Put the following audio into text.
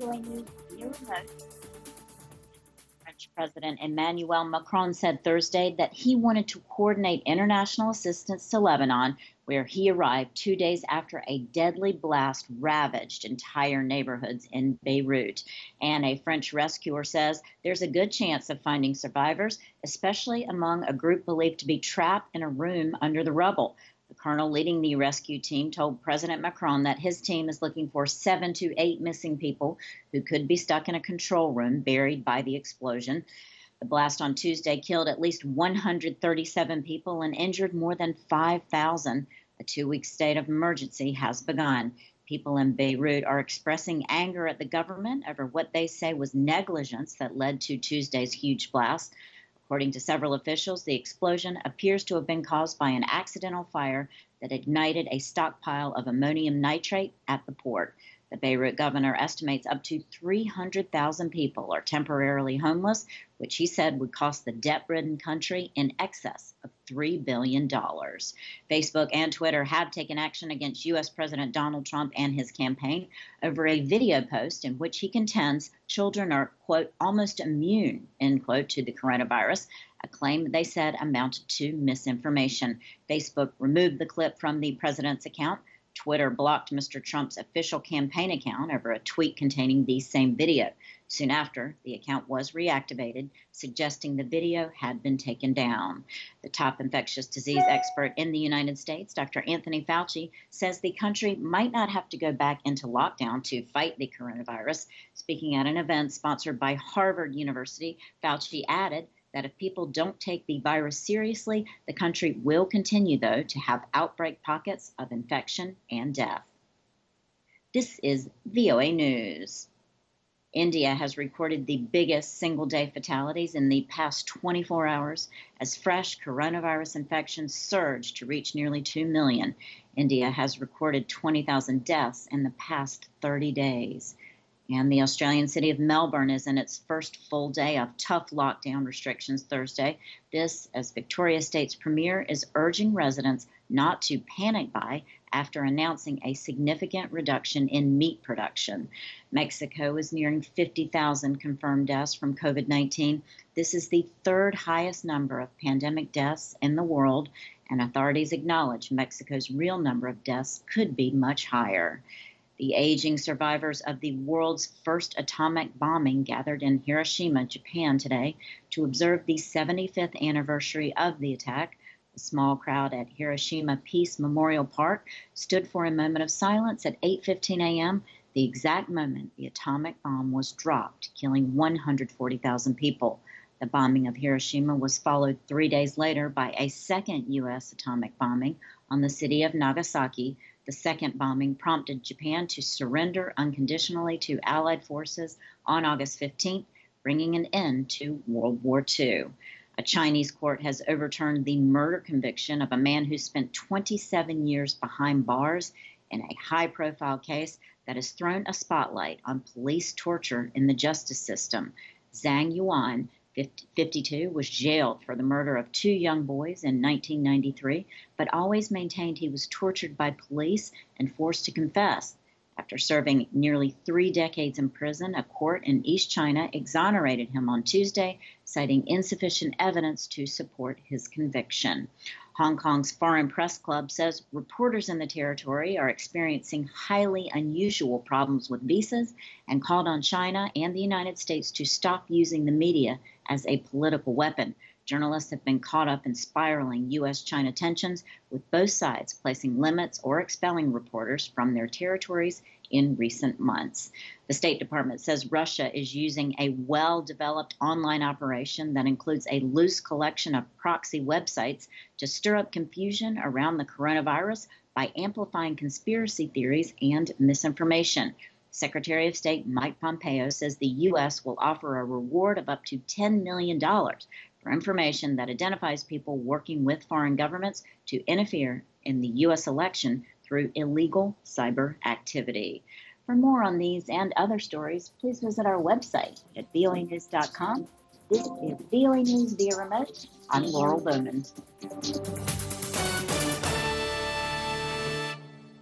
VOA News via remote. French President Emmanuel Macron said Thursday that he wanted to coordinate international assistance to Lebanon, where he arrived 2 days after a deadly blast ravaged entire neighborhoods in Beirut. And a French rescuer says there's a good chance of finding survivors, especially among a group believed to be trapped in a room under the rubble. The colonel leading the rescue team told President Macron that his team is looking for 7 to 8 missing people who could be stuck in a control room buried by the explosion. The blast on Tuesday killed at least 137 people and injured more than 5,000. A 2-week state of emergency has begun. People in Beirut are expressing anger at the government over what they say was negligence that led to Tuesday's huge blast. According to several officials, the explosion appears to have been caused by an accidental fire that ignited a stockpile of ammonium nitrate at the port. The Beirut governor estimates up to 300,000 people are temporarily homeless, which he said would cost the debt-ridden country in excess of $3 billion. Facebook and Twitter have taken action against U.S. President Donald Trump and his campaign over a video post in which he contends children are, quote, almost immune, end quote, to the coronavirus, a claim they said amounted to misinformation. Facebook removed the clip from the president's account. Twitter blocked Mr. Trump's official campaign account over a tweet containing the same video. Soon after, the account was reactivated, suggesting the video had been taken down. The top infectious disease expert in the United States, Dr. Anthony Fauci, says the country might not have to go back into lockdown to fight the coronavirus. Speaking at an event sponsored by Harvard University, Fauci added that if people don't take the virus seriously, the country will continue, though, to have outbreak pockets of infection and death. This is VOA News. India has recorded the biggest single-day fatalities in the past 24 hours as fresh coronavirus infections surged to reach nearly 2 million. India has recorded 20,000 deaths in the past 30 days. And the Australian city of Melbourne is in its first full day of tough lockdown restrictions Thursday. This, as Victoria State's Premier is urging residents not to panic buy after announcing a significant reduction in meat production. Mexico is nearing 50,000 confirmed deaths from COVID-19. This is the third highest number of pandemic deaths in the world, and authorities acknowledge Mexico's real number of deaths could be much higher. The aging survivors of the world's first atomic bombing gathered in Hiroshima, Japan today to observe the 75th anniversary of the attack. A small crowd at Hiroshima Peace Memorial Park stood for a moment of silence at 8:15 a.m., the exact moment the atomic bomb was dropped, killing 140,000 people. The bombing of Hiroshima was followed 3 days later by a second U.S. atomic bombing on the city of Nagasaki. The second bombing prompted Japan to surrender unconditionally to Allied forces on August 15th, bringing an end to World War II. A Chinese court has overturned the murder conviction of a man who spent 27 years behind bars in a high-profile case that has thrown a spotlight on police torture in the justice system. Zhang Yuan, 52, was jailed for the murder of 2 young boys in 1993, but always maintained he was tortured by police and forced to confess. After serving nearly 3 decades in prison, a court in East China exonerated him on Tuesday, citing insufficient evidence to support his conviction. Hong Kong's Foreign Press Club says reporters in the territory are experiencing highly unusual problems with visas and called on China and the United States to stop using the media as a political weapon. Journalists have been caught up in spiraling U.S.-China tensions, with both sides placing limits or expelling reporters from their territories in recent months. The State Department says Russia is using a well-developed online operation that includes a loose collection of proxy websites to stir up confusion around the coronavirus by amplifying conspiracy theories and misinformation. Secretary of State Mike Pompeo says the U.S. will offer a reward of up to $10 million for information that identifies people working with foreign governments to interfere in the U.S. election through illegal cyber activity. For more on these and other stories, please visit our website at voanews.com. This is VOA News via remote. I'm Laurel Bowman.